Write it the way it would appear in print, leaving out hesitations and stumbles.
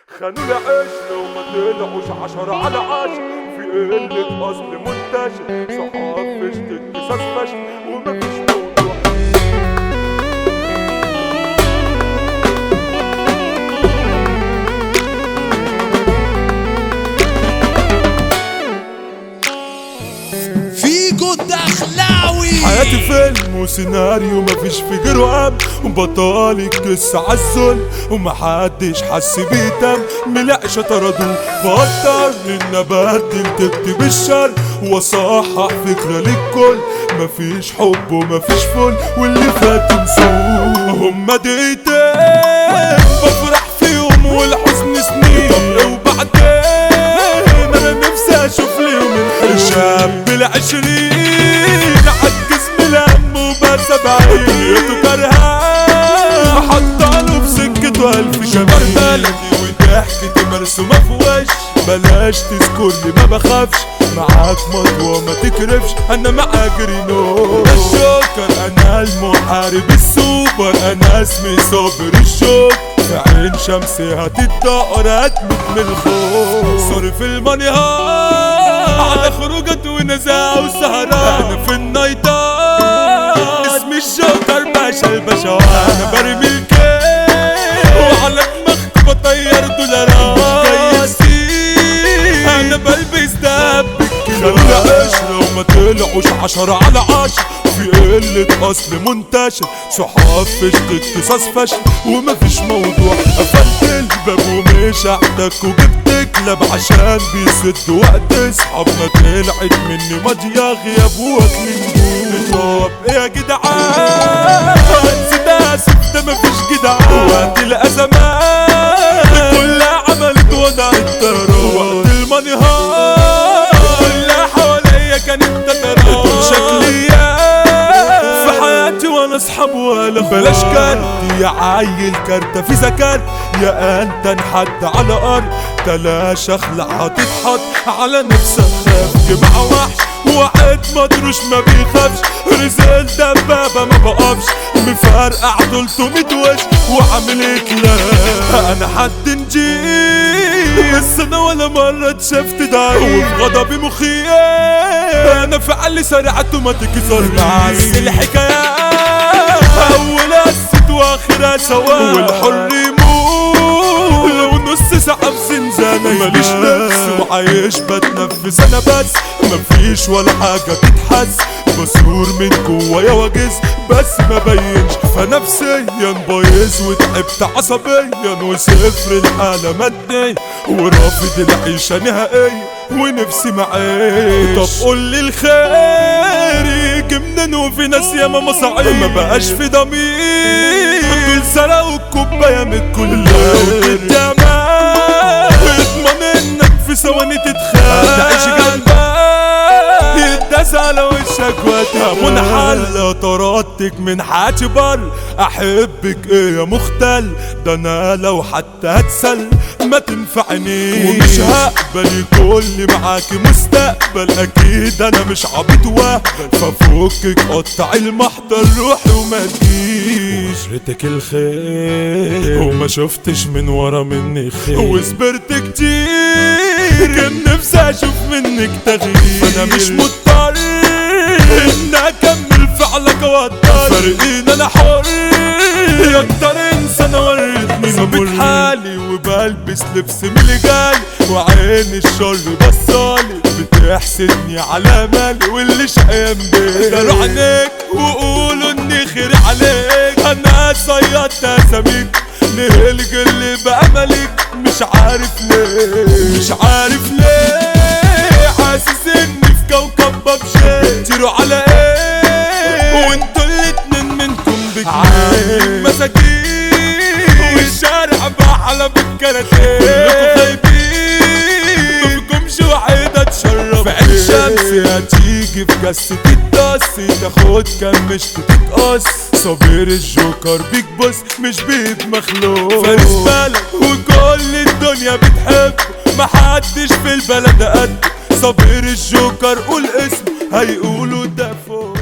خانوا العشرة وما طلعوش 10 على 10. في قلة أصل منتشر، صحاب فشت قصص فشل ومفيش موضوع. فيجو الدخلاوي. حياتي فيلم وسيناريو مفيش في غيره أم، وبطال القصة عالظلم ومحدش حس بيتم. ملقش طردوه فاضطر ان ابدل تكتب الشر واصحح فكرة للكل. مفيش حب ومفيش فل واللي فات نسوه. هما دقيقتين بفرح فيهم والحزن سنين. طب وبعدين انا نفسي اشوف لي يومين شاب بالعشرين عجز من الهم وبقى 70. دنيته كرهان حطاله في سكته 1000 شباب بلدي وضحكتي مرسومة في وش. بلاش تذكرني ما بخافش، معاك مطوة ما تكرفش. انا معاك رينو الجوكر، انا المحارب السوبر. انا اسمي صابر الشوك، في عين شمسي هتتدقر هتموت من الخوف. صارف المنهار على خروجات ونزاع وسهرات. انا في النايتات اسمي الجوكر باشا البشوات. انا برمي الكيل وعلى دماغك بطير دولارات. جايزين انا بلبس دب خلي عشرة وما طلعوش 10 على 10. في قلة أصل منتشر، صحاب فشت قصص فشل ومفيش موضوع. قفلت الباب ومش هحتك وجبت كلاب عشان بيسد وقت. صحابنا طلعت مني ماضية غياب واكلين جول. طب ايه يا جدعان نسيت اسف ده مفيش جدعان. وقت الأزمات كلها عملت وضع الطيران. وقت المنهار كلها حواليا كانت تتران. شكليات في حياتي وانا اصحاب ولا بلاش كارت يا عيل كارتة في زكاة. يا انت انحد على ارض تلاش اخلع هتتحط على نفسك. خاف جمع وحش وقت مطروش ما بيخافش. رزق دبابة ما بقفش مفرقع 300 وش وعامل كلام. انا حد نجيب بس انا ولا مرة اتشفت ضعيف وفي غضبي مخيف. انا فعلي سريع اوتوماتيك صار بس الحكايات اولها الست واخرها سوا. والحر يموت لو نص ساعة في زنزانة. ماليش نفس وعايش بتنفس انا بس مفيش ولا حاجة تتحس. بصور من جوايا واجز بس ما بينش. فنفسيا بايظ وتعبت عصبيا وصفر الحالة مادية ورافض العيشة نهائية ونفسي معايش. طب قولي الخير يجي منين وفي ناس ياما مصاعب. ما بقاش في ضمير دول سرقوا الكوباية من الكلية. اضمن انك في ثواني تتخيل تعيش جنبك يداس على وشك واتها منحل. طردتك من حياتي بر احبك ايه يا مختل. ده انا لو حتى هتسل ما تنفعنيش ومش هقبل يكون لي معاكي مستقبل. اكيد انا مش عبيط وهبل ففكك قطع المحضر روحي وما تجيش. ريتك الخير وما شفتش من ورا مني خير وصبرت كتير كان نفسي اشوف منك تغيير. فانا مش مضطر ان اكمل فعلك واضطر. فرقين انا حر اكتر انسان وريتني ثابت حالي وبلبس لبس من اللي جالي. وعين الشر بصالي بتحسدني على مالي واللي شقيان بيه. داروا عينيك وقولوا اني خير عليك. انا صيدت اساميك ليه الجل بقى ملك. مش عارف ليه مش عارف ليه حاسس اني في كوكب ببشر. تيروا على ايه وانتوا الاتنين منكم بجنين مساكين. والشارع بحلب بالكاراتيه كلكوا خايبين مفيكمش وحيدة تشرب. في عين شمسي هتيجي في جسة الدس تاخد كام مش تتقص. صابر الجوكر بيك بص مش بيد مخلوق. فارس بلد وكل الدنيا بتحب محدش في البلد قد. صابر الجوكر قول اسم هيقولوا ده فوق.